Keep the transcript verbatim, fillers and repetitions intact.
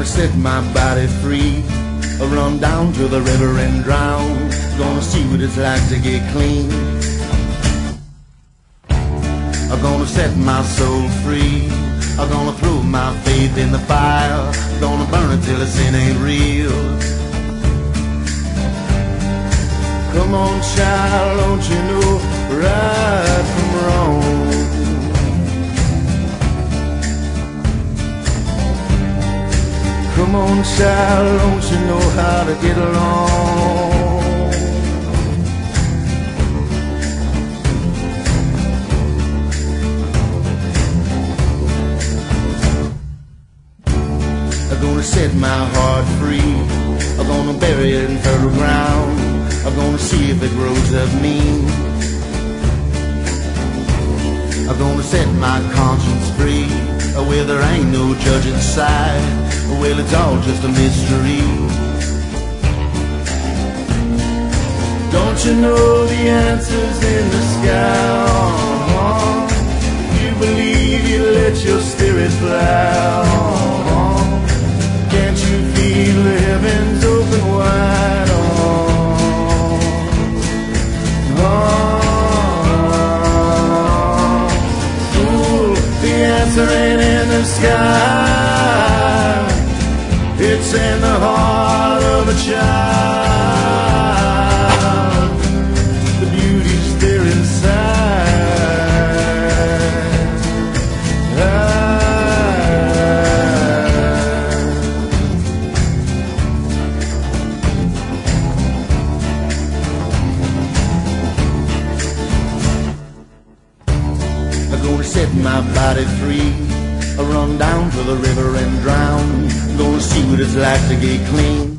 set my body free. I run down to the river and drown. Gonna see what it's like to get clean. I'm gonna set my soul free. I'm gonna throw my faith in the fire. Gonna burn it till the sin ain't real. Come on, child, don't you know right from wrong? Come on, child, don't you know how to get along? I'm gonna set my heart free. I'm gonna bury it in fertile ground. I'm gonna see if it grows up mean. I'm gonna set my conscience free, where there ain't no judge inside. Well, it's all just a mystery. Don't you know the answer's in the sky? Oh, you believe, you let your spirit fly. Oh, can't you feel the heavens open wide? Oh, oh, ooh, the answer ain't in the sky. It's in the heart of a child. The beauty's there inside. Ah. I'm gonna set my body free. I run down to the river and drown. Gonna see what it's like to get clean.